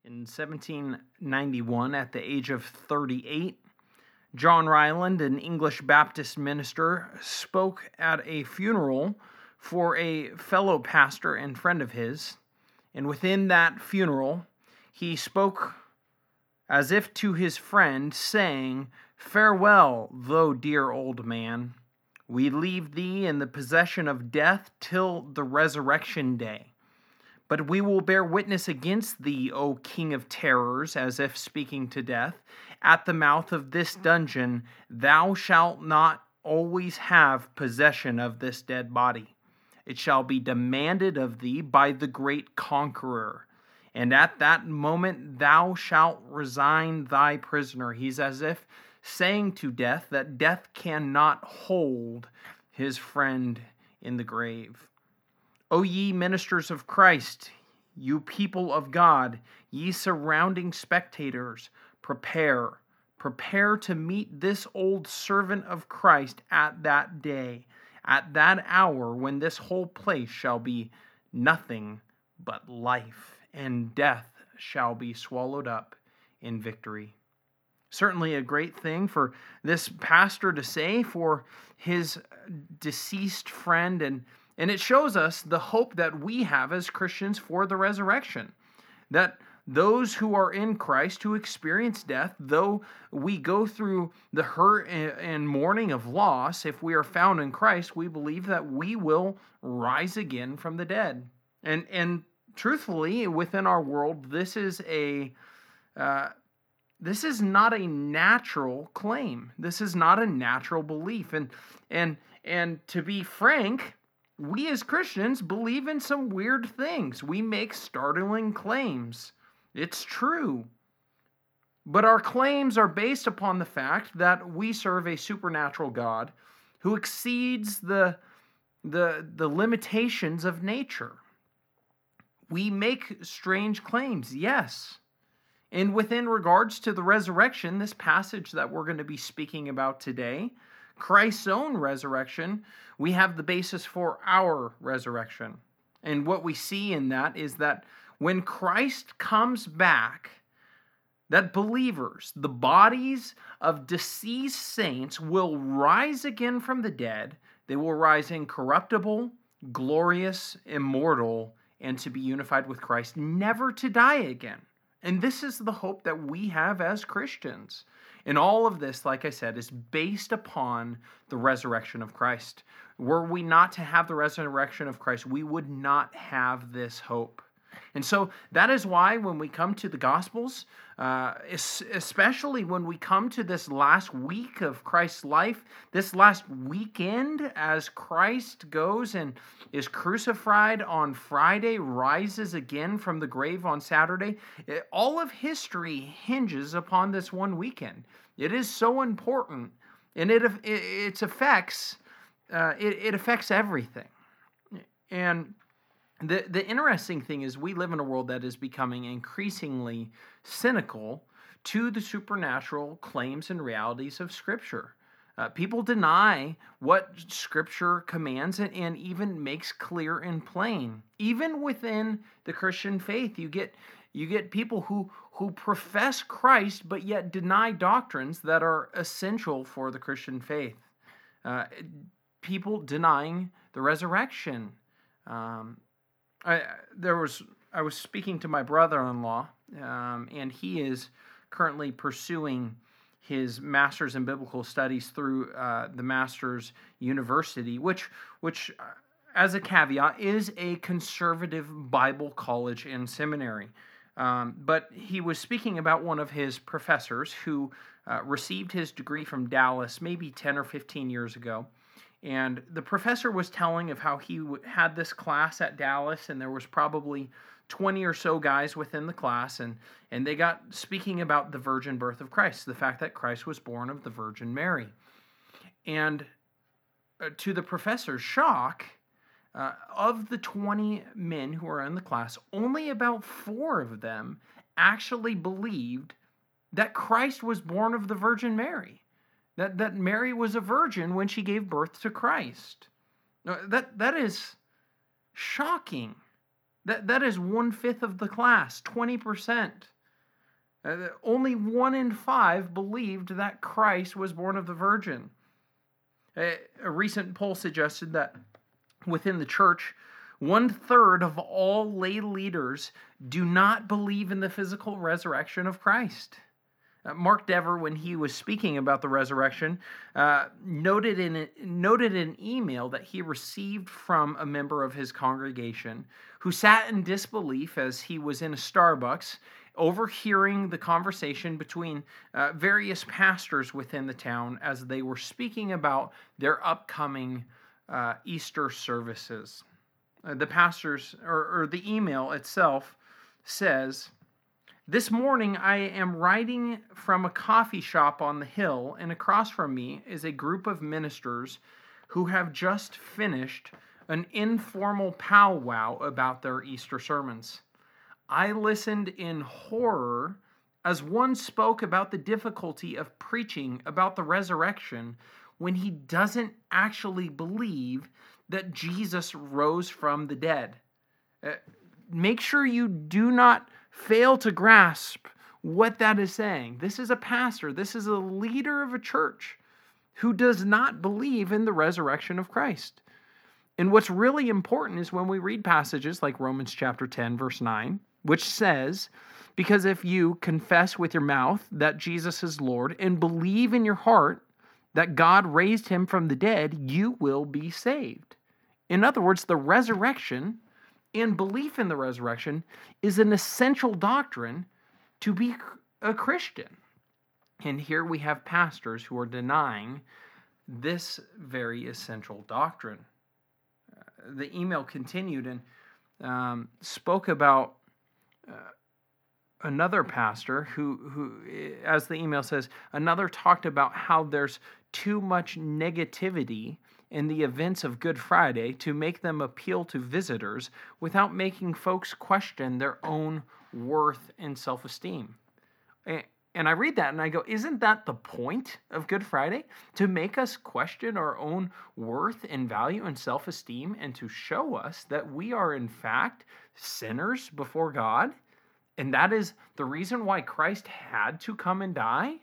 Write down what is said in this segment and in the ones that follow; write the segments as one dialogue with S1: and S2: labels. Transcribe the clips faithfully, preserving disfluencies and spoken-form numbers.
S1: In seventeen ninety-one, at the age of thirty-eight, John Ryland, an English Baptist minister, spoke at a funeral for a fellow pastor and friend of his. And within that funeral, he spoke as if to his friend, saying, "Farewell, thou dear old man. We leave thee in the possession of death till the resurrection day. But we will bear witness against thee, O King of terrors," as if speaking to death, "at the mouth of this dungeon thou shalt not always have possession of this dead body. It shall be demanded of thee by the great conqueror. And at that moment thou shalt resign thy prisoner." He's as if saying to death that death cannot hold his friend in the grave. "O ye ministers of Christ, you people of God, ye surrounding spectators, prepare, prepare to meet this old servant of Christ at that day, at that hour when this whole place shall be nothing but life, and death shall be swallowed up in victory." Certainly a great thing for this pastor to say for his deceased friend, and And it shows us the hope that we have as Christians for the resurrection. That those who are in Christ, who experience death, though we go through the hurt and mourning of loss, if we are found in Christ, we believe that we will rise again from the dead. And and truthfully, within our world, this is a uh, this is not a natural claim. This is not a natural belief. And and and to be frank, we as Christians believe in some weird things. We make startling claims. It's true. But our claims are based upon the fact that we serve a supernatural God who exceeds the, the, the limitations of nature. We make strange claims, yes. And within regards to the resurrection, this passage that we're going to be speaking about today, Christ's own resurrection, we have the basis for our resurrection. And what we see in that is that when Christ comes back, that believers, the bodies of deceased saints, will rise again from the dead. They will rise incorruptible, glorious, immortal, and to be unified with Christ, never to die again. And this is the hope that we have as Christians. And all of this, like I said, is based upon the resurrection of Christ. Were we not to have the resurrection of Christ, we would not have this hope. And so that is why when we come to the Gospels, uh, especially when we come to this last week of Christ's life, this last weekend as Christ goes and is crucified on Friday, rises again from the grave on Saturday, it, all of history hinges upon this one weekend. It is so important, and it, it its effects uh, it, it affects everything. And The the interesting thing is we live in a world that is becoming increasingly cynical to the supernatural claims and realities of Scripture. Uh, people deny what Scripture commands and, and even makes clear and plain. Even within the Christian faith, you get you get people who, who profess Christ but yet deny doctrines that are essential for the Christian faith. Uh, people denying the resurrection. Um, I there was I was speaking to my brother-in-law, um, and he is currently pursuing his master's in biblical studies through uh, the Master's University, which which, uh, as a caveat, is a conservative Bible college and seminary. Um, but he was speaking about one of his professors who uh, received his degree from Dallas maybe ten or fifteen years ago. And the professor was telling of how he w- had this class at Dallas, and there was probably twenty or so guys within the class, and, and they got speaking about the virgin birth of Christ, the fact that Christ was born of the Virgin Mary. And uh, to the professor's shock, uh, of the twenty men who were in the class, only about four of them actually believed that Christ was born of the Virgin Mary. That, that Mary was a virgin when she gave birth to Christ. That, that is shocking. That, that is one-fifth of the class, twenty percent. Uh, only one in five believed that Christ was born of the Virgin. A, a recent poll suggested that within the church, one-third of all lay leaders do not believe in the physical resurrection of Christ. Uh, Mark Dever, when he was speaking about the resurrection, uh, noted in a, noted an email that he received from a member of his congregation who sat in disbelief as he was in a Starbucks, overhearing the conversation between uh, various pastors within the town as they were speaking about their upcoming uh, Easter services. Uh, the pastors, or, or the email itself says, "This morning I am writing from a coffee shop on the hill, and across from me is a group of ministers who have just finished an informal powwow about their Easter sermons. I listened in horror as one spoke about the difficulty of preaching about the resurrection when he doesn't actually believe that Jesus rose from the dead." Uh, make sure you do not fail to grasp what that is saying. This is a pastor, this is a leader of a church who does not believe in the resurrection of Christ. And what's really important is when we read passages like Romans chapter ten, verse nine, which says, "Because if you confess with your mouth that Jesus is Lord and believe in your heart that God raised him from the dead, you will be saved." In other words, the resurrection and belief in the resurrection is an essential doctrine to be a Christian. And here we have pastors who are denying this very essential doctrine. Uh, the email continued and um, spoke about uh, another pastor who, who, as the email says, another talked about how there's too much negativity in the events of Good Friday to make them appeal to visitors without making folks question their own worth and self-esteem. And I read that and I go, isn't that the point of Good Friday? To make us question our own worth and value and self-esteem, and to show us that we are in fact sinners before God? And that is the reason why Christ had to come and die?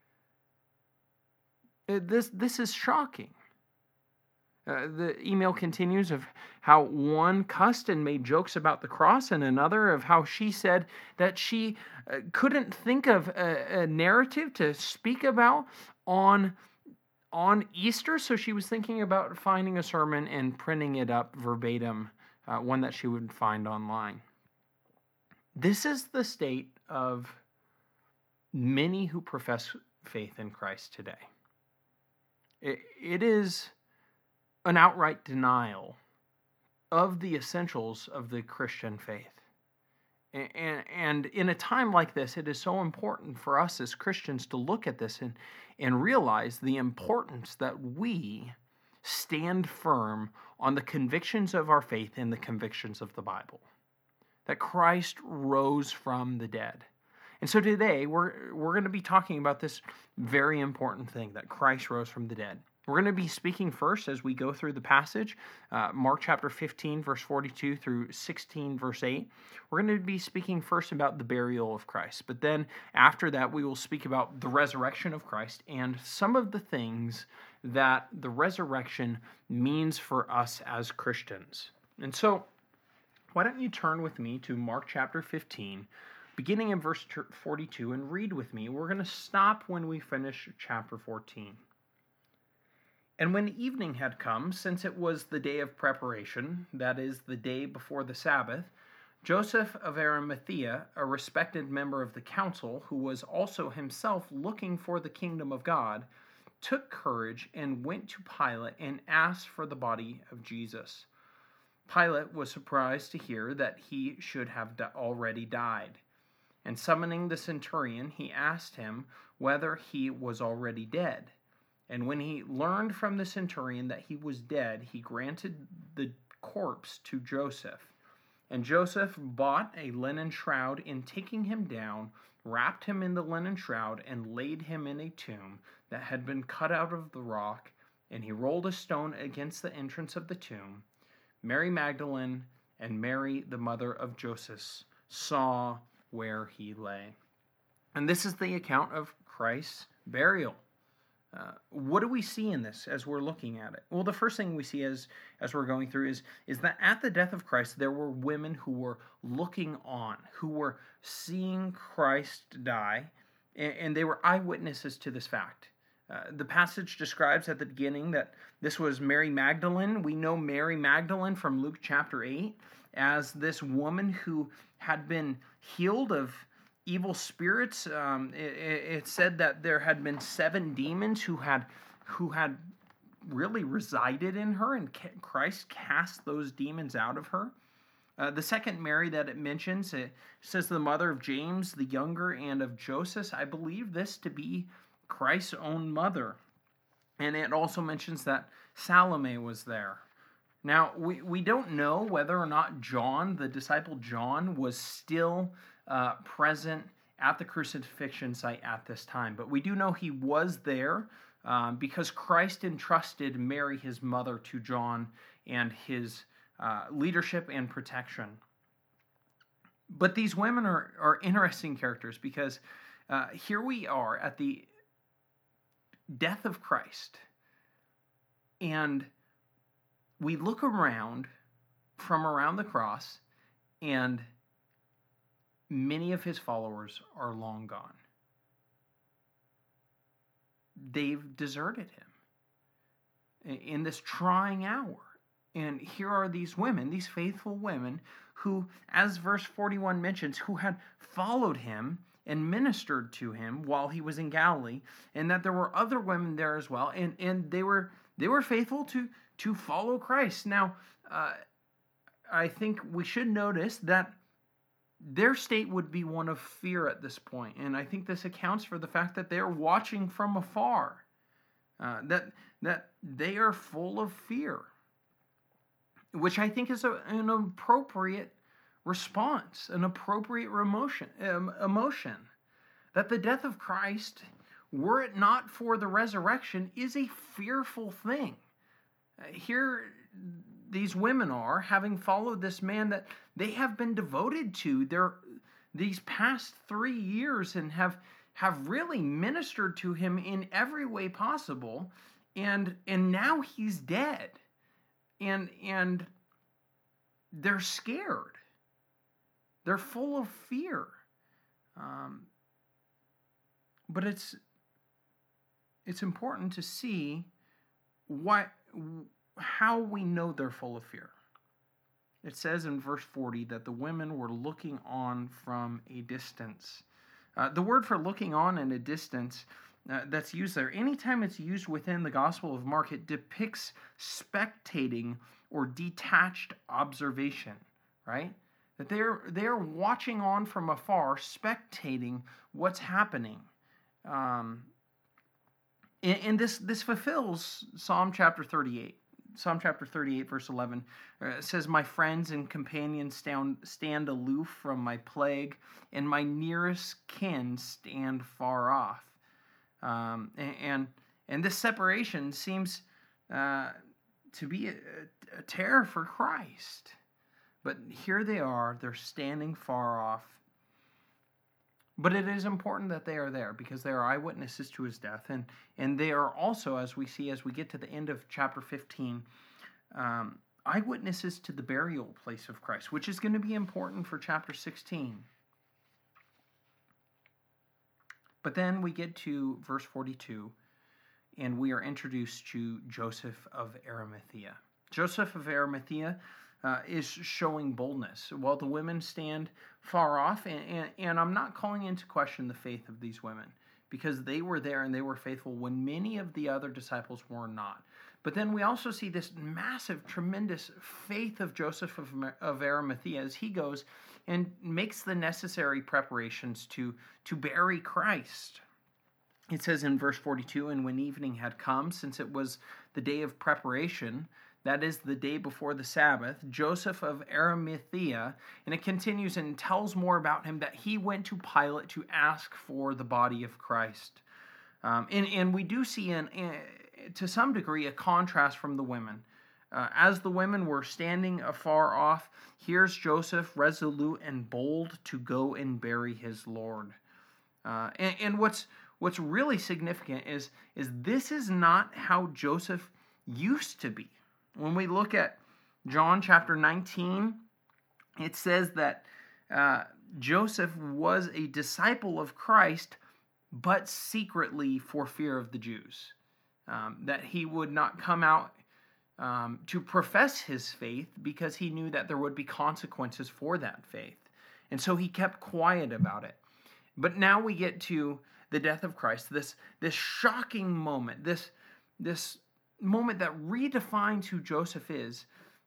S1: This, this is shocking. Uh, the email continues of how one cussed and made jokes about the cross, and another of how she said that she uh, couldn't think of a, a narrative to speak about on, on Easter, so she was thinking about finding a sermon and printing it up verbatim, uh, one that she would find online. This is the state of many who profess faith in Christ today. It, it is an outright denial of the essentials of the Christian faith. And, and in a time like this, it is so important for us as Christians to look at this and, and realize the importance that we stand firm on the convictions of our faith and the convictions of the Bible. That Christ rose from the dead. And so today, we're, we're going to be talking about this very important thing, that Christ rose from the dead. We're going to be speaking first as we go through the passage, uh, Mark chapter fifteen, verse forty-two through sixteen, verse eight. We're going to be speaking first about the burial of Christ. But then after that, we will speak about the resurrection of Christ and some of the things that the resurrection means for us as Christians. And so, why don't you turn with me to Mark chapter fifteen, beginning in verse forty-two, and read with me. We're going to stop when we finish chapter fourteen. "And when evening had come, since it was the day of preparation, that is, the day before the Sabbath, Joseph of Arimathea, a respected member of the council, who was also himself looking for the kingdom of God, took courage and went to Pilate and asked for the body of Jesus. Pilate was surprised to hear that he should have already died. And summoning the centurion, he asked him whether he was already dead. And when he learned from the centurion that he was dead, he granted the corpse to Joseph. And Joseph bought a linen shroud, and taking him down, wrapped him in the linen shroud, and laid him in a tomb that had been cut out of the rock. And he rolled a stone against the entrance of the tomb. Mary Magdalene and Mary, the mother of Joseph, saw where he lay. And this is the account of Christ's burial. Uh, what do we see in this as we're looking at it? Well, the first thing we see as, as we're going through is, is that at the death of Christ, there were women who were looking on, who were seeing Christ die, and, and they were eyewitnesses to this fact. Uh, the passage describes at the beginning that this was Mary Magdalene. We know Mary Magdalene from Luke chapter eight as this woman who had been healed of evil spirits. Um, it, it said that there had been seven demons who had who had really resided in her, and Christ cast those demons out of her. Uh, the second Mary that it mentions, it says the mother of James the younger and of Joseph. I believe this to be Christ's own mother. And it also mentions that Salome was there. Now, we, we don't know whether or not John, the disciple John, was still uh, present at the crucifixion site at this time. But we do know he was there um, because Christ entrusted Mary, his mother, to John and his uh, leadership and protection. But these women are, are interesting characters because uh, here we are at the death of Christ, and we look around from around the cross, and many of his followers are long gone. They've deserted him in this trying hour. And here are these women, these faithful women, who, as verse forty-one mentions, who had followed him and ministered to him while he was in Galilee, and that there were other women there as well, and, and they were they were faithful to, to follow Christ. Now, uh, I think we should notice that their state would be one of fear at this point, and I think this accounts for the fact that they're watching from afar, uh, that, that they are full of fear, which I think is a, an appropriate response, an appropriate emotion, um, emotion. That the death of Christ, were it not for the resurrection, is a fearful thing. Uh, here, these women are, having followed this man that they have been devoted to their these past three years and have have really ministered to him in every way possible, and and now he's dead, and and they're scared. They're full of fear. Um, but it's it's important to see why, how we know they're full of fear. It says in verse forty that the women were looking on from a distance. Uh, the word for looking on in a distance uh, that's used there, anytime it's used within the Gospel of Mark, it depicts spectating or detached observation, right? That they're they're watching on from afar, spectating what's happening. Um, and, and this this fulfills Psalm chapter thirty-eight. Psalm chapter thirty-eight, verse eleven, uh, says, "My friends and companions stand, stand aloof from my plague, and my nearest kin stand far off." Um, and, and and this separation seems uh, to be a, a terror for Christ. But here they are, they're standing far off. But it is important that they are there because they are eyewitnesses to his death. And, and they are also, as we see as we get to the end of chapter fifteen, um, eyewitnesses to the burial place of Christ, which is going to be important for chapter sixteen. But then we get to verse forty-two, and we are introduced to Joseph of Arimathea. Joseph of Arimathea Uh, is showing boldness, while the women stand far off. And, and, and I'm not calling into question the faith of these women, because they were there and they were faithful when many of the other disciples were not. But then we also see this massive, tremendous faith of Joseph of, of Arimathea as he goes and makes the necessary preparations to, to bury Christ. It says in verse forty-two, "And when evening had come, since it was the day of preparation," that is the day before the Sabbath, "Joseph of Arimathea," and it continues and tells more about him, that he went to Pilate to ask for the body of Christ. Um, and, and we do see, in, in, to some degree, a contrast from the women. Uh, as the women were standing afar off, here's Joseph, resolute and bold, to go and bury his Lord. Uh, and, and what's what's really significant is, is this is not how Joseph used to be. When we look at John chapter nineteen, it says that uh, Joseph was a disciple of Christ, but secretly for fear of the Jews. Um, that he would not come out um, to profess his faith because he knew that there would be consequences for that faith. And so he kept quiet about it. But now we get to the death of Christ, this, this shocking moment, this, this moment that redefines who Joseph is.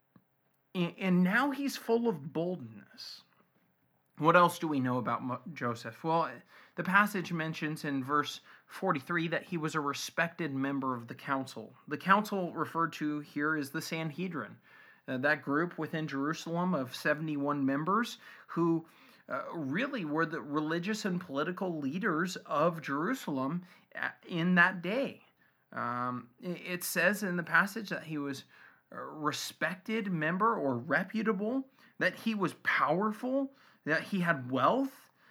S1: And, and now he's full of boldness. What else do we know about Mo- Joseph? Well, the passage mentions in verse forty-three that he was a respected member of the council. The council referred to here is the Sanhedrin, uh, that group within Jerusalem of seventy-one members who uh, really were the religious and political leaders of Jerusalem in that day. Um, it says in the passage that he was a respected member or reputable, that he was powerful, that he had wealth,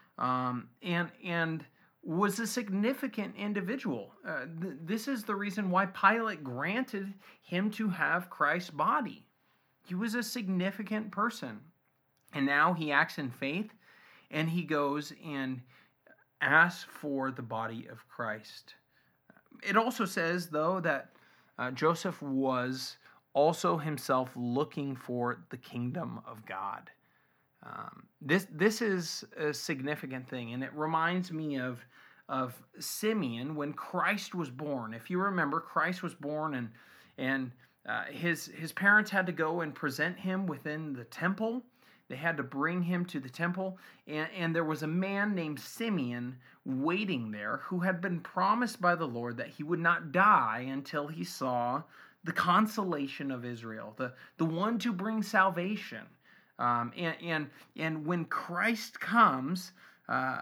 S1: um, and and was a significant individual. Uh, th- this is the reason why Pilate granted him to have Christ's body. He was a significant person. And now he acts in faith, and he goes and asks for the body of Christ. It also says, though, that uh, Joseph was also himself looking for the kingdom of God. Um, this this is a significant thing, and it reminds me of of Simeon when Christ was born. If you remember, Christ was born, and and uh, his his parents had to go and present him within the temple. They had to bring him to the temple, and, and there was a man named Simeon waiting there who had been promised by the Lord that he would not die until he saw the consolation of Israel, the, the one to bring salvation. Um, and, and and when Christ comes, uh,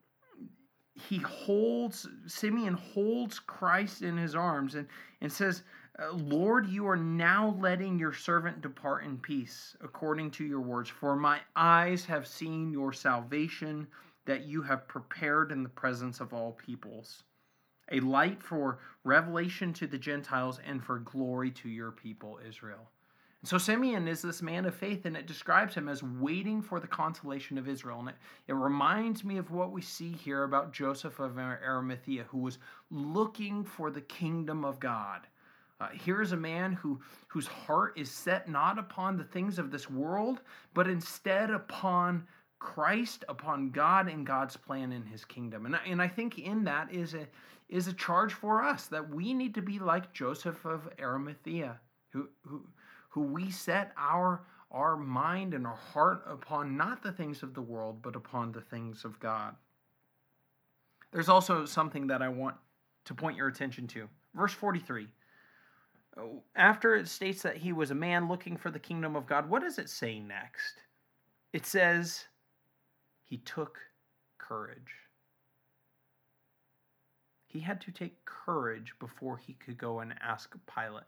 S1: he holds, Simeon holds Christ in his arms and, and says, Lord, you are now letting your servant depart in peace, according to your words. For my eyes have seen your salvation that you have prepared in the presence of all peoples, a light for revelation to the Gentiles and for glory to your people, Israel. So Simeon is this man of faith, and it describes him as waiting for the consolation of Israel. And it, it reminds me of what we see here about Joseph of Arimathea, who was looking for the kingdom of God. Uh, here is a man who, whose heart is set not upon the things of this world, but instead upon Christ, upon God and God's plan in his kingdom. And I, and I think in that is a, is a charge for us, that we need to be like Joseph of Arimathea, who... who who we set our, our mind and our heart upon not the things of the world, but upon the things of God. There's also something that I want to point your attention to. Verse forty-three. After it states that he was a man looking for the kingdom of God, what does it say next? It says, he took courage. He had to take courage before he could go and ask Pilate.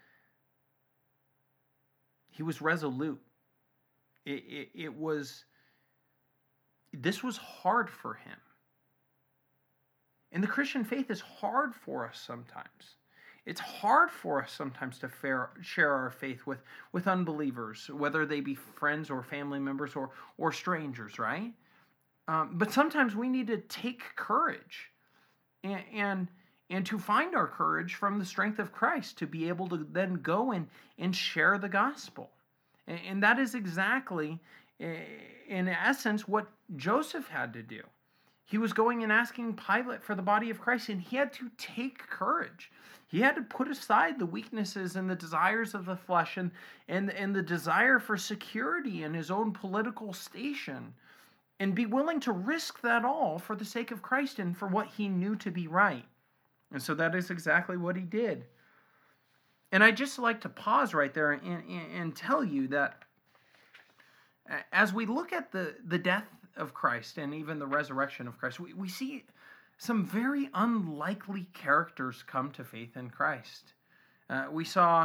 S1: He was resolute. It, it, it was, this was hard for him. And the Christian faith is hard for us sometimes. It's hard for us sometimes to fair, share our faith with, with unbelievers, whether they be friends or family members or, or strangers, right? Um, but sometimes we need to take courage and, and And to find our courage from the strength of Christ, to be able to then go and, and share the gospel. And, and that is exactly, in essence, what Joseph had to do. He was going and asking Pilate for the body of Christ, and he had to take courage. He had to put aside the weaknesses and the desires of the flesh and, and, and the desire for security in his own political station, and be willing to risk that all for the sake of Christ and for what he knew to be right. And so that is exactly what he did. And I'd just like to pause right there and, and, and tell you that as we look at the, the death of Christ and even the resurrection of Christ, we, we see some very unlikely characters come to faith in Christ. Uh, we saw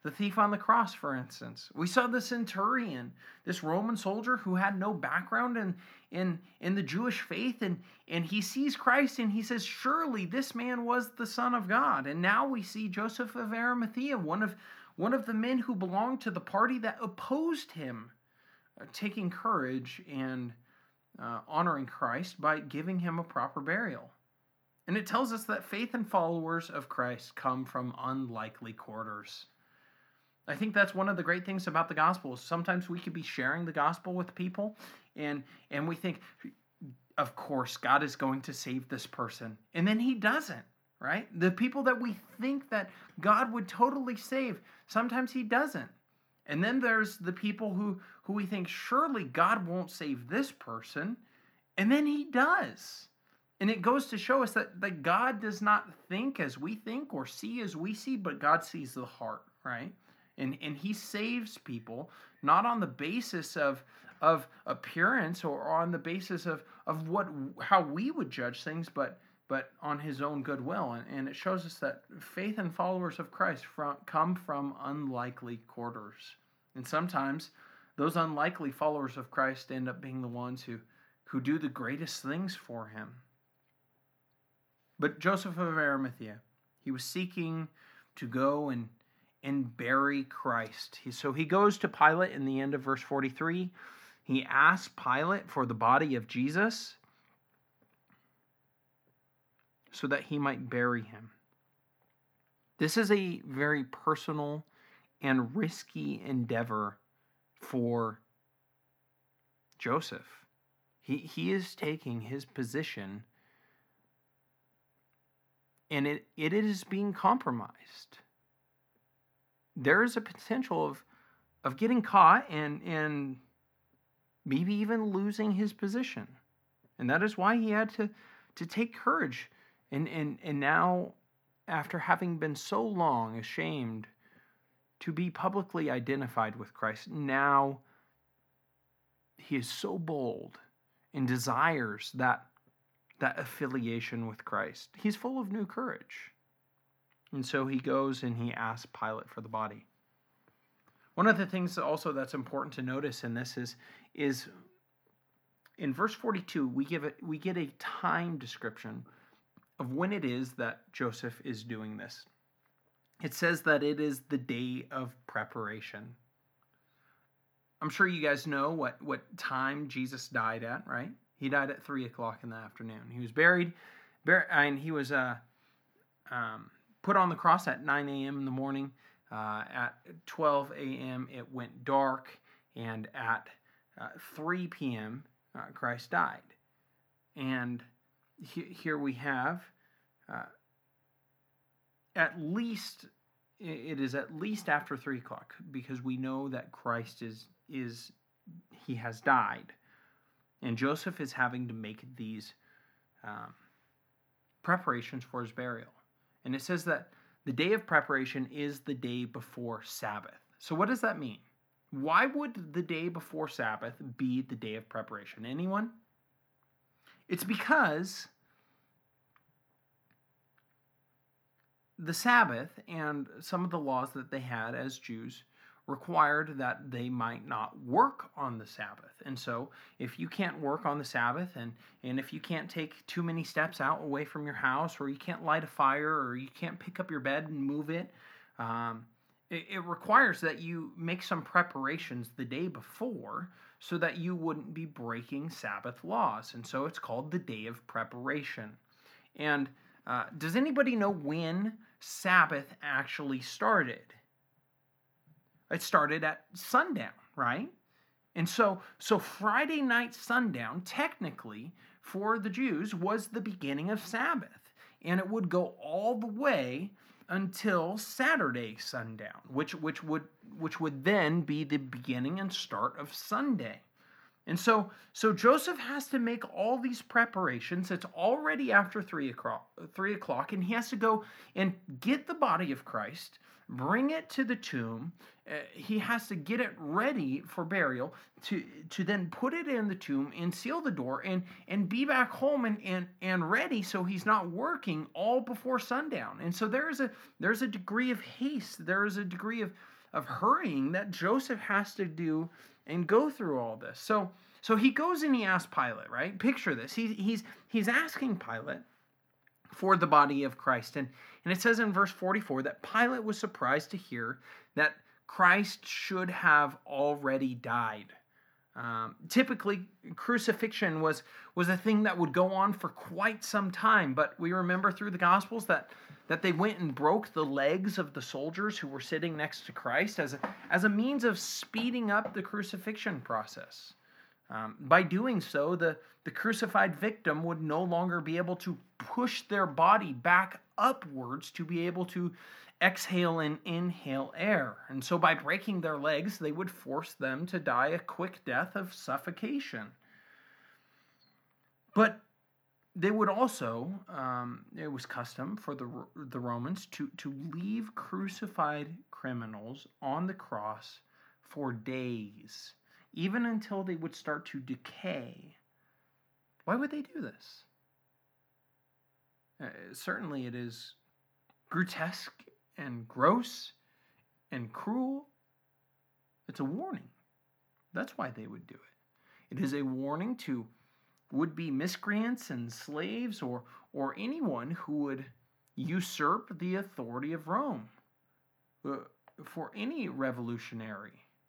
S1: The thief on the cross, for instance. We saw the centurion, this Roman soldier who had no background in, in, in the Jewish faith, and, and he sees Christ and he says, surely this man was the Son of God. And now we see Joseph of Arimathea, one of, one of the men who belonged to the party that opposed him, uh, taking courage and uh, honoring Christ by giving him a proper burial. And it tells us that faith and followers of Christ come from unlikely quarters. I think that's one of the great things about the gospel. Sometimes we could be sharing the gospel with people, and and we think, of course, God is going to save this person. And then he doesn't, right? The people that we think that God would totally save, sometimes he doesn't. And then there's the people who, who we think, surely God won't save this person. And then he does. And it goes to show us that, that God does not think as we think or see as we see, but God sees the heart, right? And and he saves people not on the basis of of appearance or on the basis of, of what how we would judge things, but but on his own goodwill. And, and it shows us that faith and followers of Christ from, come from unlikely quarters. And sometimes those unlikely followers of Christ end up being the ones who, who do the greatest things for him. But Joseph of Arimathea, he was seeking to go and and bury Christ. He, so he goes to Pilate in the end of verse forty-three. He asks Pilate for the body of Jesus so that he might bury him. This is a very personal and risky endeavor for Joseph. He, he is taking his position, and it, it is being compromised. There is a potential of of getting caught and and maybe even losing his position. And that is why he had to, to take courage. And, and, and now, after having been so long ashamed to be publicly identified with Christ, now he is so bold and desires that, that affiliation with Christ. He's full of new courage. And so he goes and he asks Pilate for the body. One of the things also that's important to notice in this is, is in verse forty-two, we give it we get a time description of when it is that Joseph is doing this. It says that it is the day of preparation. I'm sure you guys know what, what time Jesus died at, right? He died at three o'clock in the afternoon. He was buried, bur- and he was uh, um, put on the cross at nine a.m. in the morning. Uh, at twelve a.m. it went dark, and at uh, three p.m. Uh, Christ died. And he, here we have uh, at least, it is at least after three o'clock, because we know that Christ is, is he has died. And Joseph is having to make these um, preparations for his burial. And it says that the day of preparation is the day before Sabbath. So what does that mean? Why would the day before Sabbath be the day of preparation? Anyone? It's because the Sabbath and some of the laws that they had as Jews required that they might not work on the Sabbath. And so if you can't work on the Sabbath, and, and if you can't take too many steps out away from your house, or you can't light a fire, or you can't pick up your bed and move it, um, it, it requires that you make some preparations the day before so that you wouldn't be breaking Sabbath laws. And so it's called the day of preparation. And uh, does anybody know when Sabbath actually started? It started at sundown, right? And so, so Friday night sundown, technically, for the Jews, was the beginning of Sabbath. And it would go all the way until Saturday sundown, which, which, would, which would then be the beginning and start of Sunday. And so, so Joseph has to make all these preparations. It's already after three o'clock, three o'clock, and he has to go and get the body of Christ, bring it to the tomb. Uh, he has to get it ready for burial, to to then put it in the tomb and seal the door, and and be back home and and, and ready, so he's not working all before sundown. And so there's a there's a degree of haste. There is a degree of of hurrying that Joseph has to do and go through all this. So, so he goes and he asks Pilate, right? Picture this. He, he's, he's asking Pilate for the body of Christ. And, and it says in verse forty-four that Pilate was surprised to hear that Christ should have already died. Um, typically, crucifixion was, was a thing that would go on for quite some time, but we remember through the Gospels that, that they went and broke the legs of the soldiers who were sitting next to Christ as a, as a means of speeding up the crucifixion process. Um, by doing so, the, the crucified victim would no longer be able to push their body back upwards to be able to exhale and inhale air. And so by breaking their legs, they would force them to die a quick death of suffocation. But they would also, um, it was custom for the, the Romans to, to leave crucified criminals on the cross for days, even until they would start to decay. Why would they do this? Uh, certainly it is grotesque and gross and cruel. It's a warning. That's why they would do it. It is a warning to would-be miscreants and slaves or, or anyone who would usurp the authority of Rome. Uh, for any revolutionary.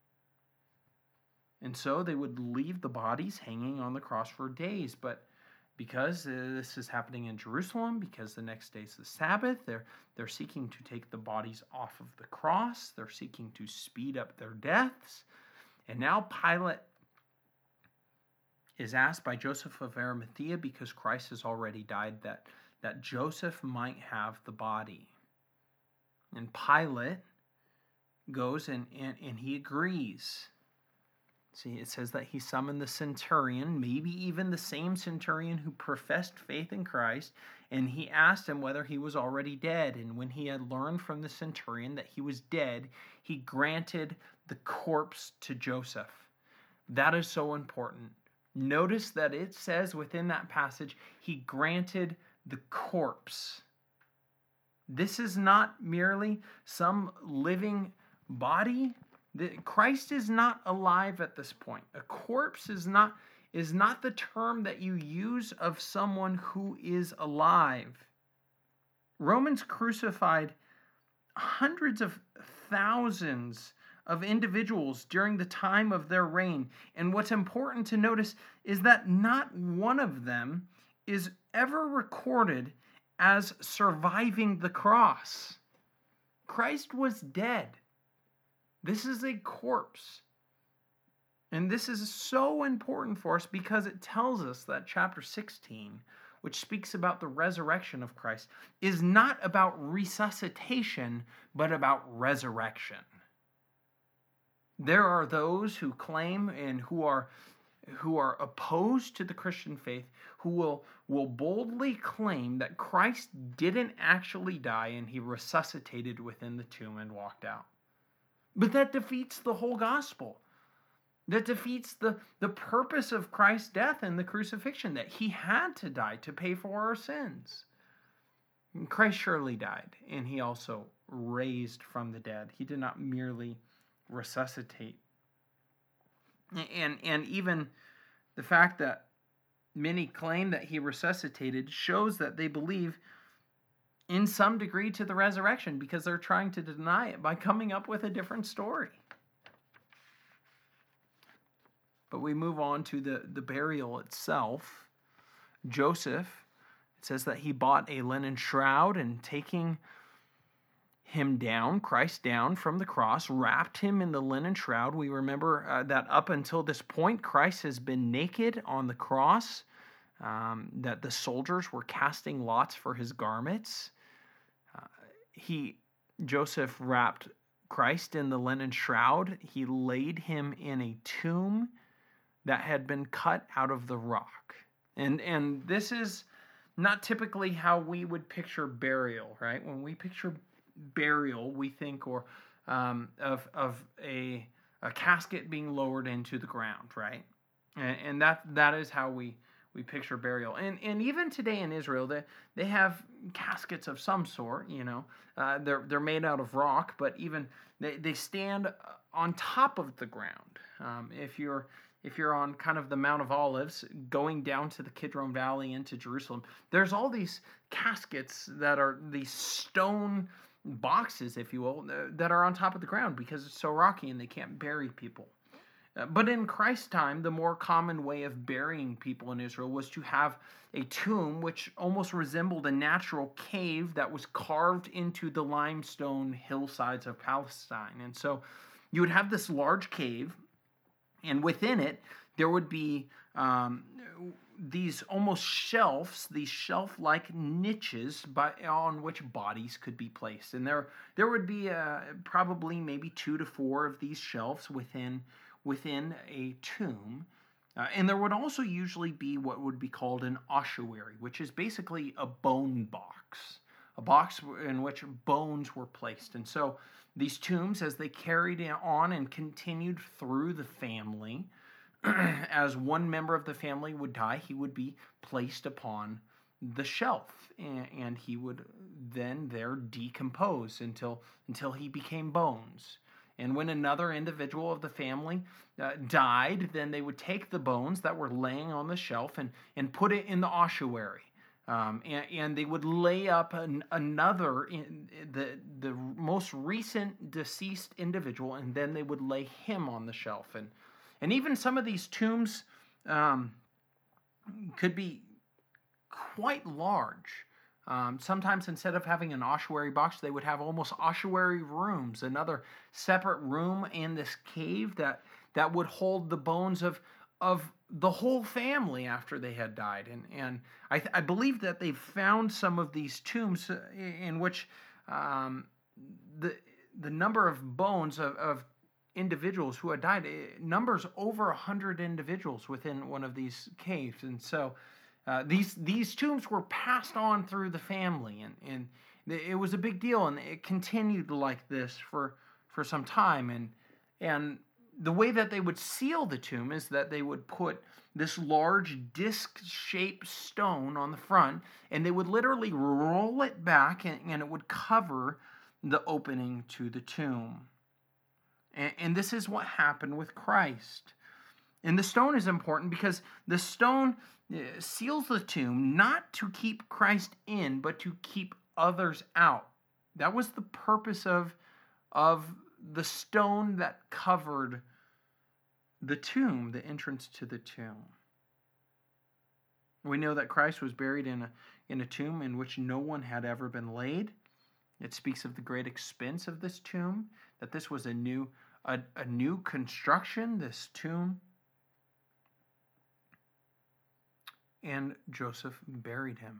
S1: And so they would leave the bodies hanging on the cross for days. But because uh, this is happening in Jerusalem, because the next day is the Sabbath, they're, they're seeking to take the bodies off of the cross. They're seeking to speed up their deaths. And now Pilate is asked by Joseph of Arimathea, because Christ has already died, that, that Joseph might have the body. And Pilate goes and, and, and he agrees. See, it says that he summoned the centurion, maybe even the same centurion who professed faith in Christ, and he asked him whether he was already dead. And when he had learned from the centurion that he was dead, he granted the corpse to Joseph. That is so important. Notice that it says within that passage, he granted the corpse. This is not merely some living body. The, Christ is not alive at this point. A corpse is not, is not the term that you use of someone who is alive. Romans crucified hundreds of thousands of individuals during the time of their reign. And what's important to notice is that not one of them is ever recorded as surviving the cross. Christ was dead. This is a corpse. And this is so important for us because it tells us that chapter sixteen, which speaks about the resurrection of Christ, is not about resuscitation, but about resurrection. There are those who claim and who are who are opposed to the Christian faith, who will, will boldly claim that Christ didn't actually die and he resuscitated within the tomb and walked out. But that defeats the whole gospel. That defeats the, the purpose of Christ's death and the crucifixion, that he had to die to pay for our sins. And Christ surely died, and he also raised from the dead. He did not merely resuscitate. And, and even the fact that many claim that he resuscitated shows that they believe in some degree to the resurrection, because they're trying to deny it by coming up with a different story. But we move on to the, the burial itself. Joseph, it says that he bought a linen shroud, and taking him down, Christ down from the cross, wrapped him in the linen shroud. We remember uh, that up until this point, Christ has been naked on the cross, um, that the soldiers were casting lots for his garments. Uh, he, Joseph wrapped Christ in the linen shroud. He laid him in a tomb that had been cut out of the rock. And, and this is not typically how we would picture burial, right? When we picture burial, we think or um, of of a a casket being lowered into the ground, right? And, and that that is how we we picture burial. And and even today in Israel, they, they have caskets of some sort, you know. Uh, they're they're made out of rock, but even they, they stand on top of the ground. Um, if you're if you're on kind of the Mount of Olives, going down to the Kidron Valley into Jerusalem, there's all these caskets that are these stone boxes, if you will, that are on top of the ground because it's so rocky and they can't bury people. Uh, but in Christ's time, the more common way of burying people in Israel was to have a tomb which almost resembled a natural cave that was carved into the limestone hillsides of Palestine. And so you would have this large cave, and within it, there would be um, these almost shelves, these shelf-like niches by, on which bodies could be placed. And there, there would be uh, probably maybe two to four of these shelves within within a tomb. Uh, and there would also usually be what would be called an ossuary, which is basically a bone box, a box in which bones were placed. And so these tombs, as they carried on and continued through the family, as one member of the family would die, he would be placed upon the shelf, and, and he would then there decompose until until he became bones. And when another individual of the family uh, died, then they would take the bones that were laying on the shelf and, and put it in the ossuary. Um, and, and they would lay up an, another, in, the, the most recent deceased individual, and then they would lay him on the shelf. And, and even some of these tombs um, could be quite large. Um, sometimes instead of having an ossuary box, they would have almost ossuary rooms, another separate room in this cave that, that would hold the bones of of the whole family after they had died. And and I, I believe that they found some of these tombs in which um, the the number of bones of, of individuals who had died numbers over a hundred individuals within one of these caves. And so Uh, these these tombs were passed on through the family, and, and it was a big deal, and it continued like this for, for some time. And and the way that they would seal the tomb is that they would put this large disc-shaped stone on the front, and they would literally roll it back, and, and it would cover the opening to the tomb. And, and this is what happened with Christ. And the stone is important because the stone seals the tomb not to keep Christ in, but to keep others out. That was the purpose of, of the stone that covered the tomb, the entrance to the tomb. We know that Christ was buried in a, in a tomb in which no one had ever been laid. It speaks of the great expense of this tomb, that this was a new, a, a new construction, this tomb. And Joseph buried him.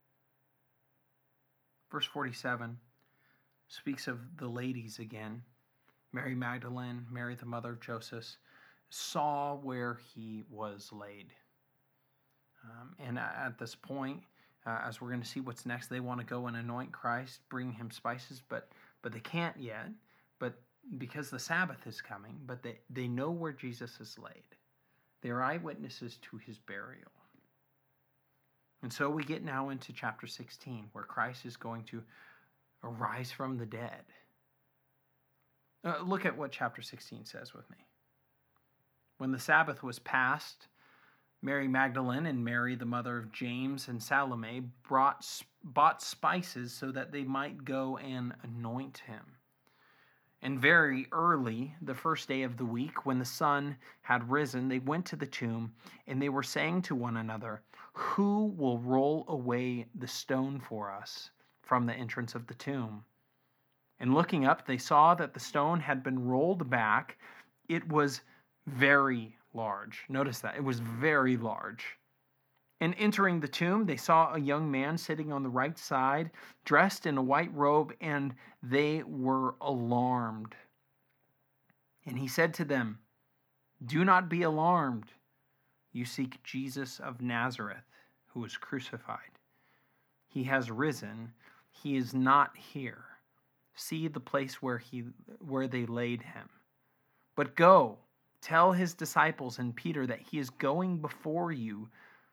S1: Verse forty-seven speaks of the ladies again. Mary Magdalene, Mary the mother of Joseph, saw where he was laid. Um, and at this point, uh, as we're going to see what's next, they want to go and anoint Christ, bring him spices, but but they can't yet, but because the Sabbath is coming, but they, they know where Jesus is laid. They are eyewitnesses to his burial. And so we get now into chapter sixteen, where Christ is going to arise from the dead. Uh, look at what chapter sixteen says with me. When the Sabbath was past, Mary Magdalene and Mary, the mother of James and Salome, brought, bought spices so that they might go and anoint him. And very early, the first day of the week, when the sun had risen, they went to the tomb, and they were saying to one another, "Who will roll away the stone for us from the entrance of the tomb?" And looking up, they saw that the stone had been rolled back. It was very large. Notice that. It was very large. And entering the tomb, they saw a young man sitting on the right side, dressed in a white robe, and they were alarmed. And he said to them, "Do not be alarmed. You seek Jesus of Nazareth, who was crucified. He has risen. He is not here. See the place where he where they laid him. But go, tell his disciples and Peter that he is going before you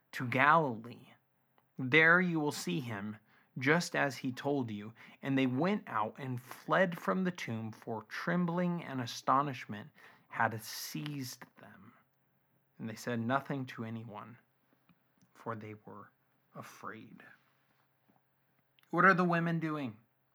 S1: to Galilee. There you will see him, just as he told you." And they went out and fled from the tomb, for trembling and astonishment had seized them. And they said nothing to anyone, for they were afraid. What are the women doing?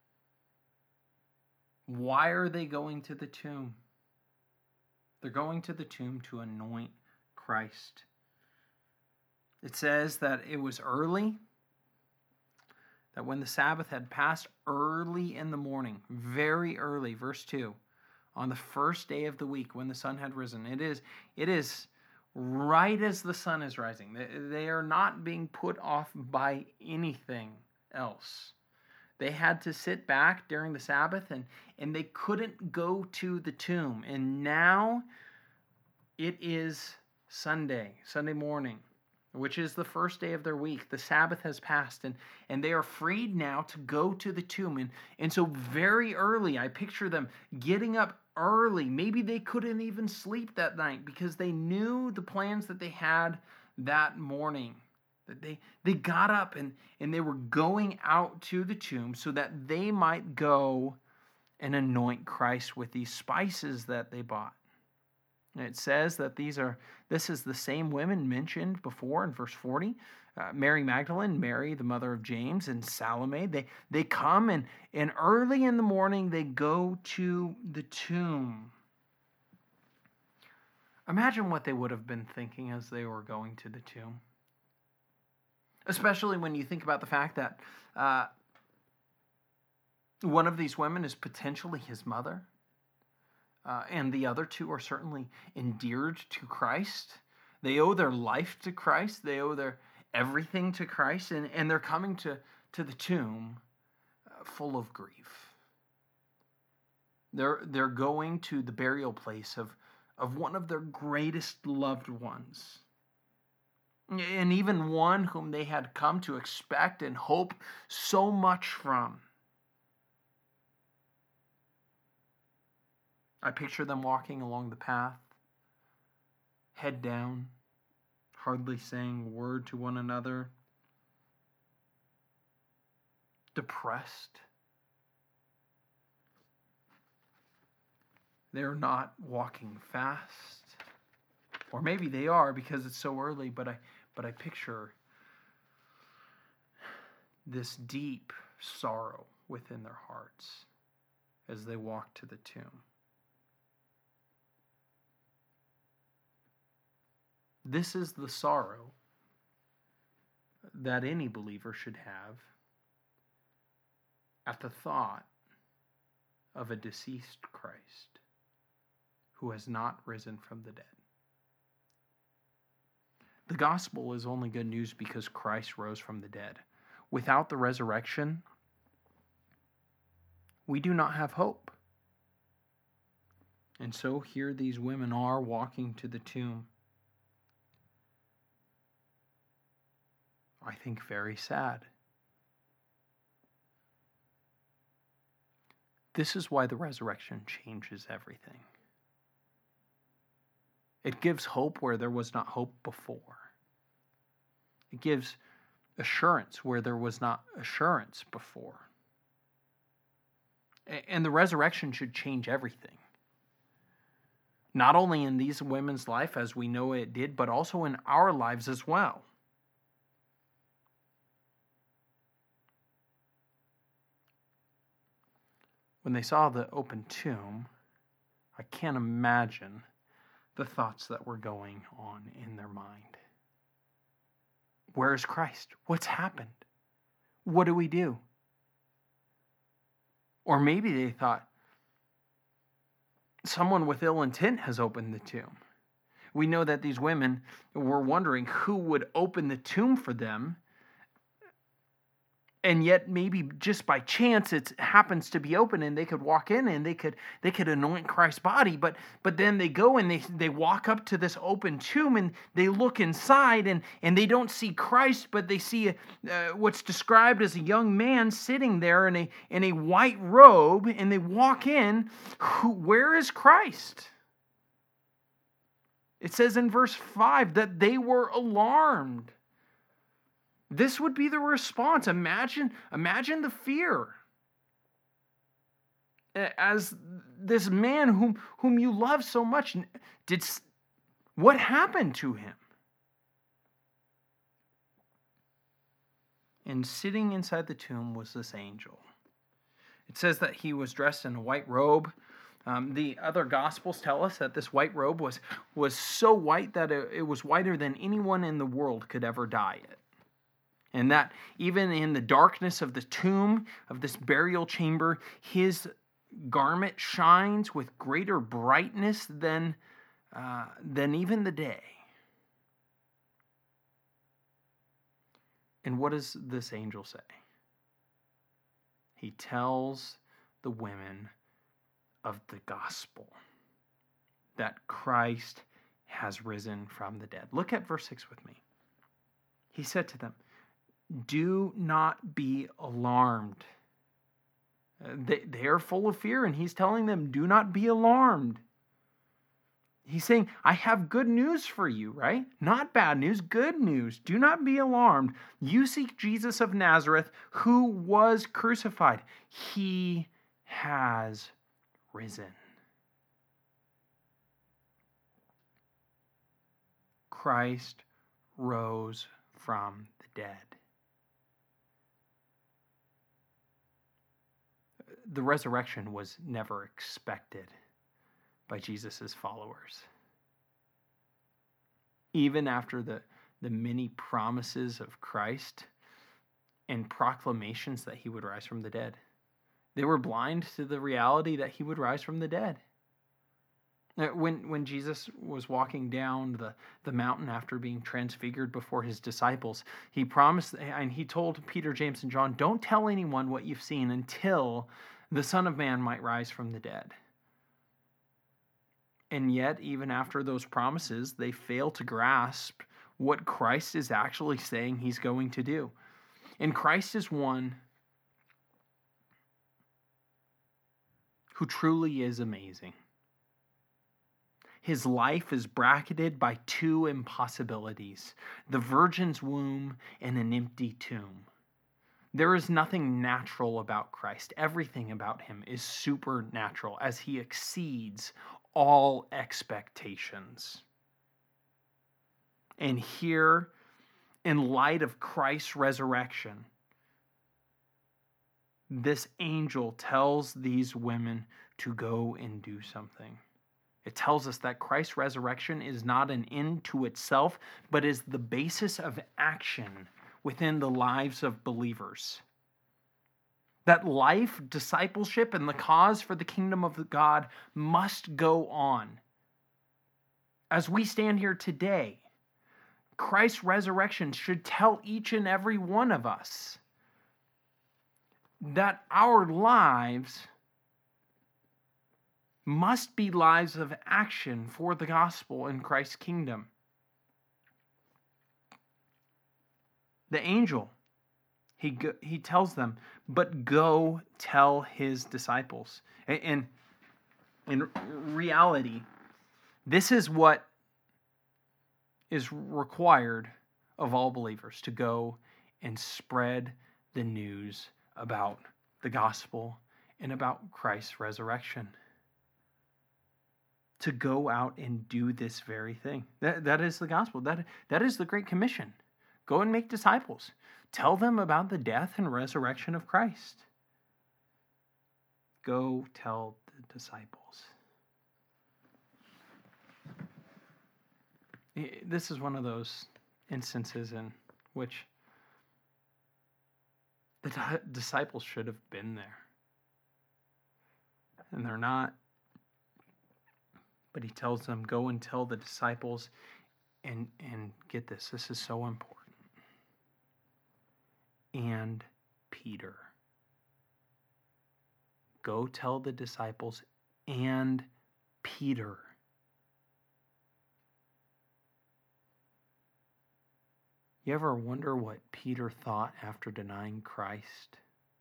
S1: Why are they going to the tomb? They're going to the tomb to anoint Christ. It says that it was early, that when the Sabbath had passed, early in the morning, very early, verse two, on the first day of the week when the sun had risen. It is, it is right as the sun is rising. They, they are not being put off by anything else. They had to sit back during the Sabbath, and, and they couldn't go to the tomb. And now it is Sunday, Sunday morning, which is the first day of their week. The Sabbath has passed, and, and they are freed now to go to the tomb. And, and so very early, I picture them getting up early. Maybe they couldn't even sleep that night because they knew the plans that they had that morning. That they, they got up and, and they were going out to the tomb so that they might go and anoint Christ with these spices that they bought. And it says that these are this is the same women mentioned before in verse forty. Uh, Mary Magdalene, Mary, the mother of James, and Salome. They they come and, and early in the morning they go to the tomb. Imagine what they would have been thinking as they were going to the tomb. Especially when you think about the fact that uh, one of these women is potentially his mother. Uh, and the other two are certainly endeared to Christ. They owe their life to Christ. They owe their everything to Christ. And, and they're coming to, to the tomb uh, full of grief. They're, they're going to the burial place of, of one of their greatest loved ones. And even one whom they had come to expect and hope so much from. I picture them walking along the path, head down, hardly saying a word to one another, depressed. They're not walking fast. Or maybe they are because it's so early, but I but I picture this deep sorrow within their hearts as they walk to the tomb. This is the sorrow that any believer should have at the thought of a deceased Christ who has not risen from the dead. The gospel is only good news because Christ rose from the dead. Without the resurrection, we do not have hope. And so here these women are walking to the tomb. I think very sad. This is why the resurrection changes everything. It gives hope where there was not hope before. It gives assurance where there was not assurance before. And the resurrection should change everything. Not only in these women's life as we know it did, but also in our lives as well. When they saw the open tomb, I can't imagine the thoughts that were going on in their mind. Where is Christ? What's happened? What do we do? Or maybe they thought, someone with ill intent has opened the tomb. We know that these women were wondering who would open the tomb for them. And yet maybe just by chance it happens to be open and they could walk in and they could they could anoint Christ's body. But but then they go and they, they walk up to this open tomb and they look inside and, and they don't see Christ, but they see uh, what's described as a young man sitting there in a in a white robe, and they walk in. Who, where is Christ? It says in verse five that they were alarmed. This would be the response. Imagine, imagine the fear. As this man whom, whom you love so much, did what happened to him? And sitting inside the tomb was this angel. It says that he was dressed in a white robe. Um, the other Gospels tell us that this white robe was, was so white that it, it was whiter than anyone in the world could ever dye it. And that even in the darkness of the tomb, of this burial chamber, his garment shines with greater brightness than, uh, than even the day. And what does this angel say? He tells the women of the gospel that Christ has risen from the dead. Look at verse six with me. He said to them, "Do not be alarmed." They, they are full of fear, and he's telling them, do not be alarmed. He's saying, I have good news for you, right? Not bad news, good news. Do not be alarmed. You seek Jesus of Nazareth, who was crucified. He has risen. Christ rose from the dead. The resurrection was never expected by Jesus' followers. Even after the, the many promises of Christ and proclamations that he would rise from the dead, they were blind to the reality that he would rise from the dead. When, when Jesus was walking down the, the mountain after being transfigured before his disciples, he promised, and he told Peter, James, and John, don't tell anyone what you've seen until the Son of Man might rise from the dead. And yet, even after those promises, they fail to grasp what Christ is actually saying he's going to do. And Christ is one who truly is amazing. His life is bracketed by two impossibilities: the virgin's womb and an empty tomb. There is nothing natural about Christ. Everything about him is supernatural as he exceeds all expectations. And here, in light of Christ's resurrection, this angel tells these women to go and do something. It tells us that Christ's resurrection is not an end to itself, but is the basis of action within the lives of believers. That life, discipleship, and the cause for the kingdom of God must go on. As we stand here today, Christ's resurrection should tell each and every one of us that our lives must be lives of action for the gospel in Christ's kingdom. The angel, he go, he tells them, but go tell his disciples. And in reality, this is what is required of all believers, to go and spread the news about the gospel and about Christ's resurrection. To go out and do this very thing. That, that is the gospel. That, that is the Great Commission. Go and make disciples. Tell them about the death and resurrection of Christ. Go tell the disciples. This is one of those instances in which the disciples should have been there. And they're not. But he tells them, go and tell the disciples, and, and get this, this is so important. And Peter. Go tell the disciples and Peter. You ever wonder what Peter thought after denying Christ?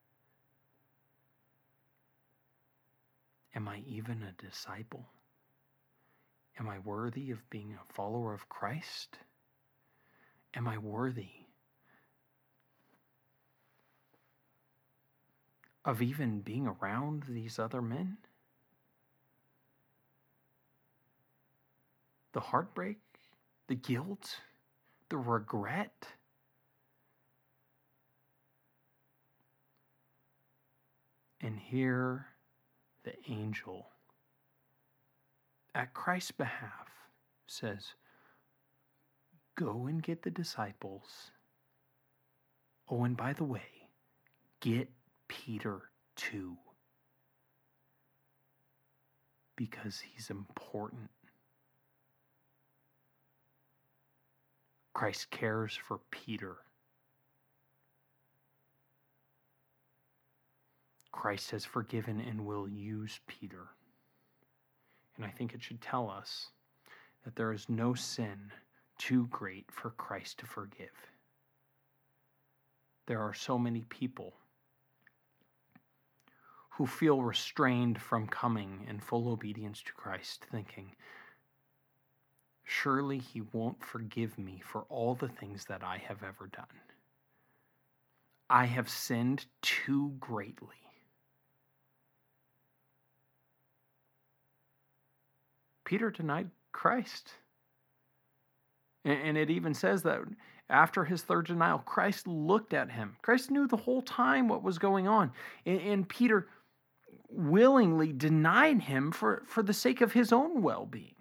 S1: Am I even a disciple? Am I worthy of being a follower of Christ? Am I worthy of even being around these other men? The heartbreak, the guilt, the regret. And here the angel, at Christ's behalf, says, go and get the disciples. Oh, and by the way, get Peter too. Because he's important. Christ cares for Peter. Christ has forgiven and will use Peter. And I think it should tell us that there is no sin too great for Christ to forgive. There are so many people who feel restrained from coming in full obedience to Christ, thinking, surely he won't forgive me for all the things that I have ever done. I have sinned too greatly. Peter denied Christ. And it even says that after his third denial, Christ looked at him. Christ knew the whole time what was going on. And Peter willingly denied him for, for the sake of his own well-being.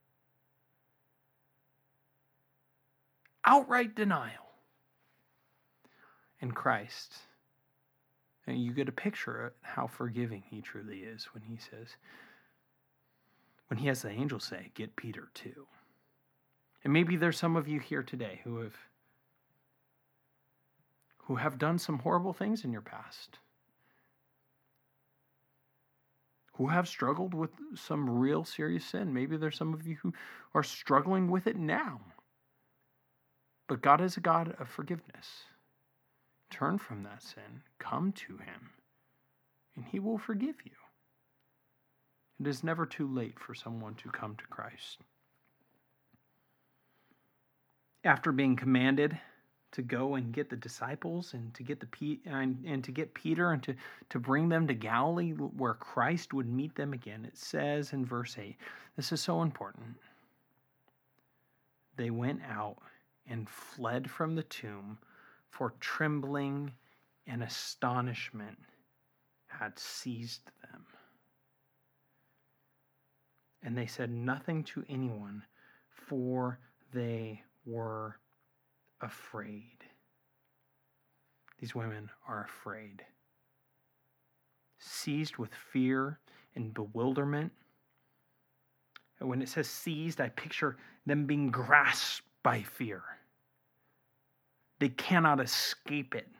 S1: Outright denial. And Christ, and you get a picture of how forgiving he truly is when he says, when he has the angel say, get Peter too. And maybe there's some of you here today who have who have done some horrible things in your past, who have struggled with some real serious sin. Maybe there's some of you who are struggling with it now. But God is a God of forgiveness. Turn from that sin, come to him, and he will forgive you. It is never too late for someone to come to Christ. After being commanded to go and get the disciples and to get the P- and, and to get Peter and to, to bring them to Galilee where Christ would meet them again, it says in verse eight, this is so important. They went out and fled from the tomb, for trembling and astonishment had seized them. And they said nothing to anyone, for they were afraid. These women are afraid. Seized with fear and bewilderment. And when it says seized, I picture them being grasped by fear. They cannot escape it.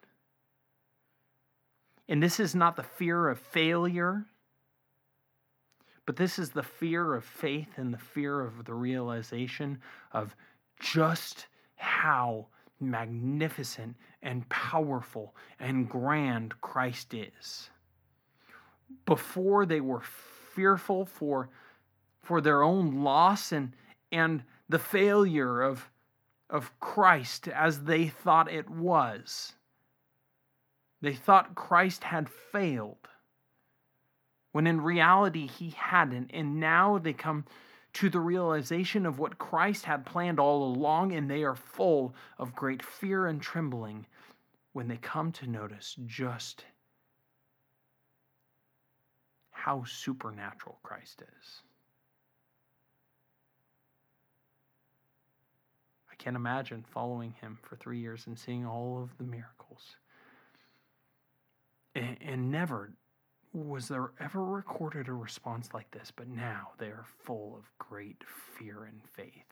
S1: And this is not the fear of failure, but this is the fear of faith and the fear of the realization of just how magnificent and powerful and grand Christ is. Before they were fearful for, for their own loss and, and the failure of, of Christ as they thought it was. They thought Christ had failed, when in reality he hadn't. And now they come to the realization of what Christ had planned all along, and they are full of great fear and trembling when they come to notice just how supernatural Christ is. I can't imagine following him for three years and seeing all of the miracles. And, and never was there ever recorded a response like this, but now they are full of great fear and faith.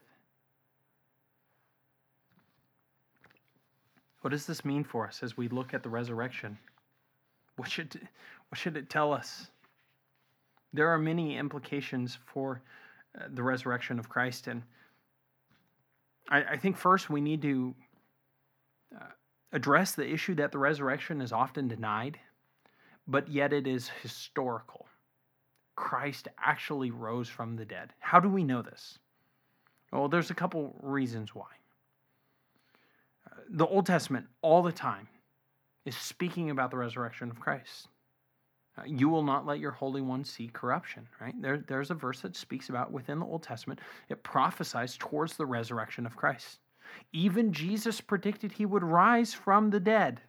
S1: What does this mean for us as we look at the resurrection? What should, what should it tell us? There are many implications for uh, the resurrection of Christ, and I, I think first we need to uh, address the issue that the resurrection is often denied, but yet it is historical. Christ actually rose from the dead. How do we know this? Well, there's a couple reasons why. Uh, the Old Testament, all the time, is speaking about the resurrection of Christ. Uh, You will not let your Holy One see corruption, right? There, there's a verse that speaks about within the Old Testament. It prophesies towards the resurrection of Christ. Even Jesus predicted he would rise from the dead.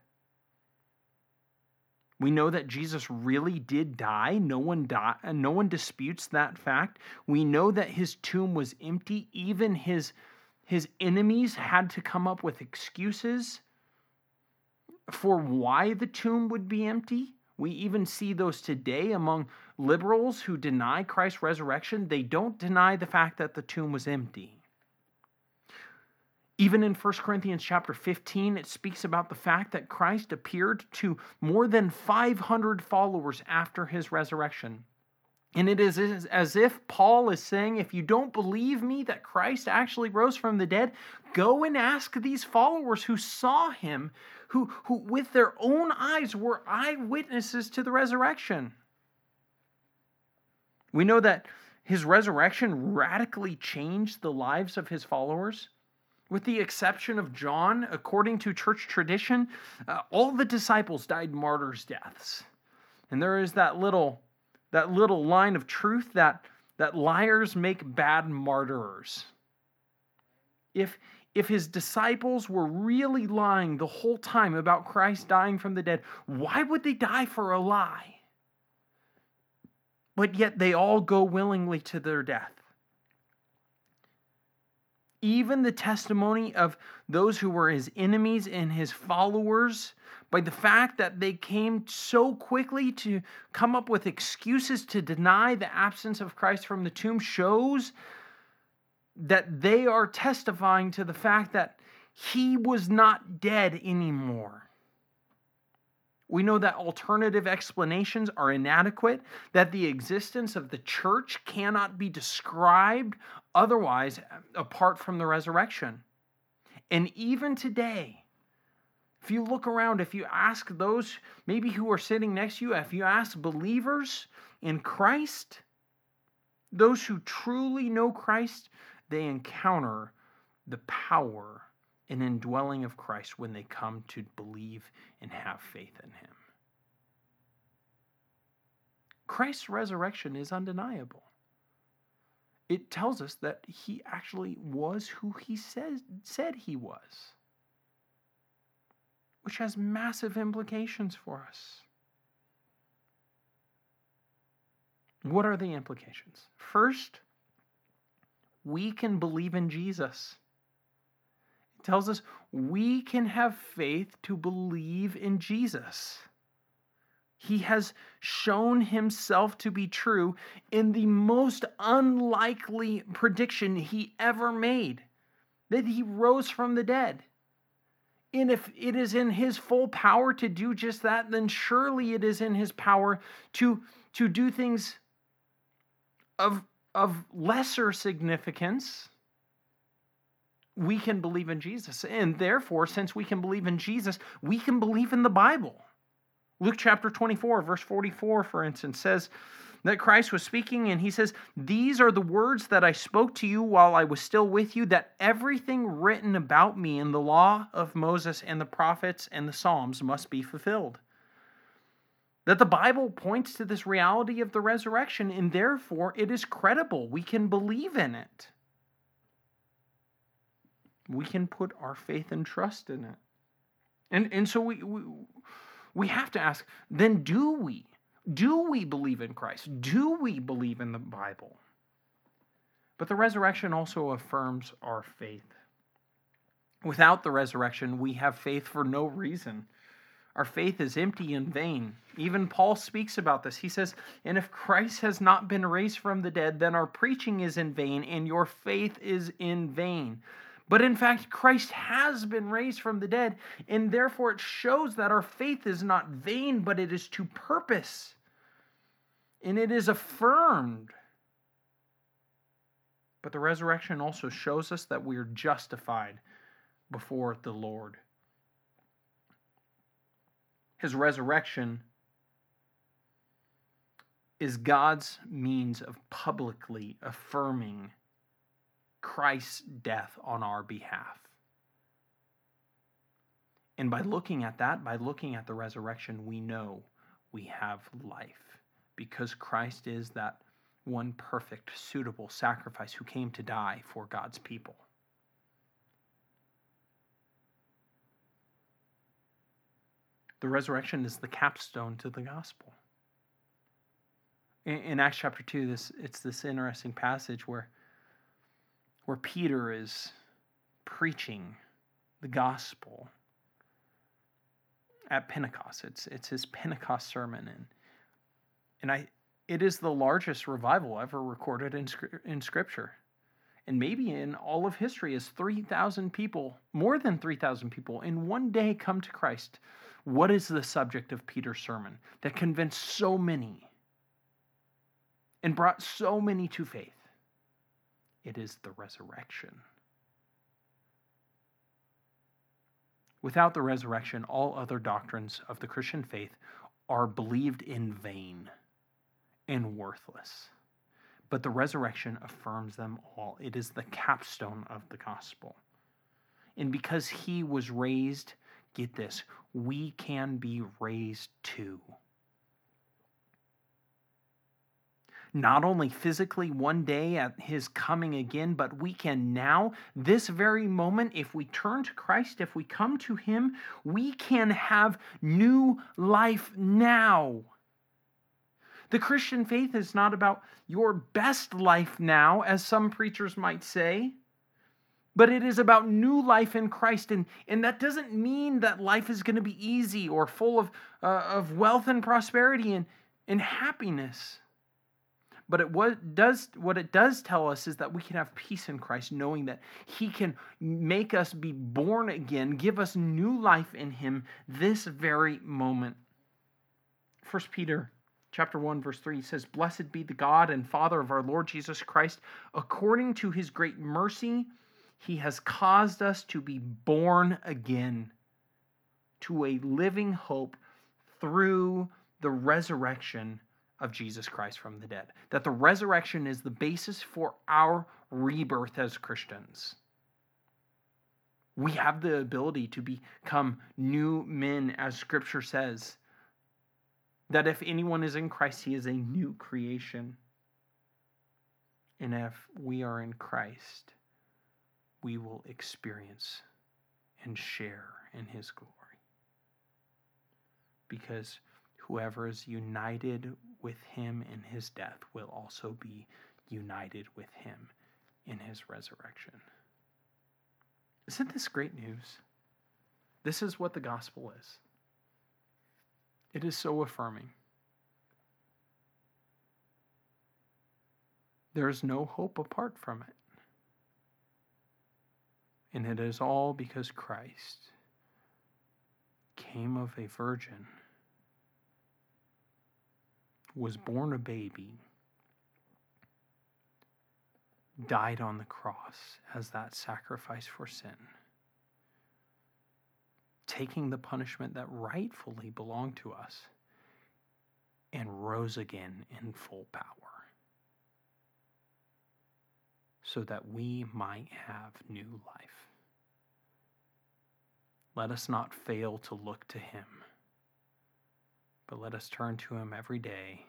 S1: We know that Jesus really did die. No one die, no one disputes that fact. We know that his tomb was empty. Even his, his enemies had to come up with excuses for why the tomb would be empty. We even see those today among liberals who deny Christ's resurrection. They don't deny the fact that the tomb was empty. Even in First Corinthians chapter fifteen, it speaks about the fact that Christ appeared to more than five hundred followers after his resurrection. And it is as if Paul is saying, if you don't believe me that Christ actually rose from the dead, go and ask these followers who saw him, who, who with their own eyes were eyewitnesses to the resurrection. We know that his resurrection radically changed the lives of his followers. With the exception of John, according to church tradition, uh, all the disciples died martyrs' deaths. And there is that little, that little line of truth that, that liars make bad martyrers. If, if his disciples were really lying the whole time about Christ dying from the dead, why would they die for a lie? But yet they all go willingly to their death. Even the testimony of those who were his enemies and his followers, by the fact that they came so quickly to come up with excuses to deny the absence of Christ from the tomb, shows that they are testifying to the fact that he was not dead anymore. We know that alternative explanations are inadequate, that the existence of the church cannot be described otherwise apart from the resurrection. And even today, if you look around, if you ask those maybe who are sitting next to you, if you ask believers in Christ, those who truly know Christ, they encounter the power and indwelling of Christ when they come to believe and have faith in him. Christ's resurrection is undeniable. It tells us that he actually was who he says, said he was, which has massive implications for us. What are the implications? First, we can believe in Jesus. It tells us we can have faith to believe in Jesus. He has shown himself to be true in the most unlikely prediction he ever made, that he rose from the dead. And if it is in his full power to do just that, then surely it is in his power to, to do things of, of lesser significance. We can believe in Jesus. And therefore, since we can believe in Jesus, we can believe in the Bible. Luke chapter twenty-four, verse forty-four, for instance, says that Christ was speaking, and he says, "These are the words that I spoke to you while I was still with you, that everything written about me in the law of Moses and the prophets and the Psalms must be fulfilled." That the Bible points to this reality of the resurrection, and therefore it is credible. We can believe in it. We can put our faith and trust in it. And, and so we... we We have to ask, then do we? Do we believe in Christ? Do we believe in the Bible? But the resurrection also affirms our faith. Without the resurrection, we have faith for no reason. Our faith is empty and vain. Even Paul speaks about this. He says, "And if Christ has not been raised from the dead, then our preaching is in vain, and your faith is in vain." But in fact, Christ has been raised from the dead, and therefore it shows that our faith is not vain, but it is to purpose. And it is affirmed. But the resurrection also shows us that we are justified before the Lord. His resurrection is God's means of publicly affirming Christ's death on our behalf. And by looking at that, by looking at the resurrection, we know we have life, because Christ is that one perfect, suitable sacrifice who came to die for God's people. The resurrection is the capstone to the gospel. In, in Acts chapter two, this it's this interesting passage where, where Peter is preaching the gospel at Pentecost. It's it's his Pentecost sermon, and and I it is the largest revival ever recorded in in Scripture, and maybe in all of history, as three thousand people, more than three thousand people, in one day come to Christ. What is the subject of Peter's sermon that convinced so many and brought so many to faith? It is the resurrection. Without the resurrection, all other doctrines of the Christian faith are believed in vain and worthless. But the resurrection affirms them all. It is the capstone of the gospel. And because he was raised, get this, we can be raised too. Not only physically one day at his coming again, but we can now, this very moment, if we turn to Christ, if we come to him, we can have new life now. The Christian faith is not about your best life now, as some preachers might say, but it is about new life in Christ. And, and that doesn't mean that life is going to be easy or full of, uh, of wealth and prosperity and, and happiness. But it what does what it does tell us is that we can have peace in Christ, knowing that he can make us be born again, give us new life in him this very moment. First Peter chapter one, verse three says, "Blessed be the God and Father of our Lord Jesus Christ. According to his great mercy, he has caused us to be born again to a living hope through the resurrection of Jesus Christ from the dead." That the resurrection is the basis for our rebirth as Christians. We have the ability to become new men, as Scripture says. That if anyone is in Christ, he is a new creation. And if we are in Christ, we will experience and share in his glory. Because whoever is united with him in his death will also be united with him in his resurrection. Isn't this great news? This is what the gospel is. It is so affirming. There is no hope apart from it. And it is all because Christ came of a virgin, was born a baby, died on the cross as that sacrifice for sin, taking the punishment that rightfully belonged to us, and rose again in full power, so that we might have new life. Let us not fail to look to him, but let us turn to him every day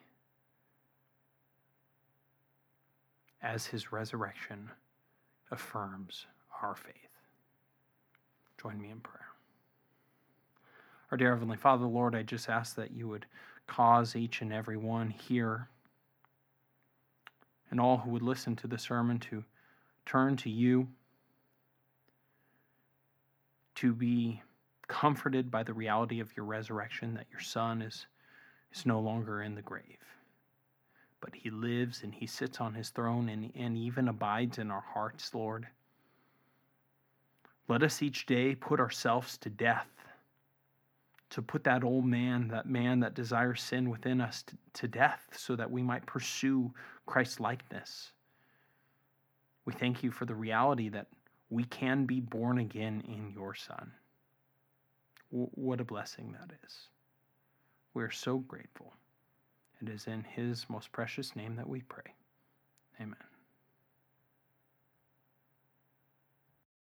S1: as his resurrection affirms our faith. Join me in prayer. Our dear Heavenly Father, Lord, I just ask that you would cause each and every one here and all who would listen to the sermon to turn to you, to be comforted by the reality of your resurrection, that your Son is, is no longer in the grave, but he lives and he sits on his throne and, and even abides in our hearts, Lord. Let us each day put ourselves to death, to put that old man, that man that desires sin within us to, to death, so that we might pursue Christ's likeness. We thank you for the reality that we can be born again in your Son. W- what a blessing that is. We are so grateful. It is in his most precious name that we pray. Amen.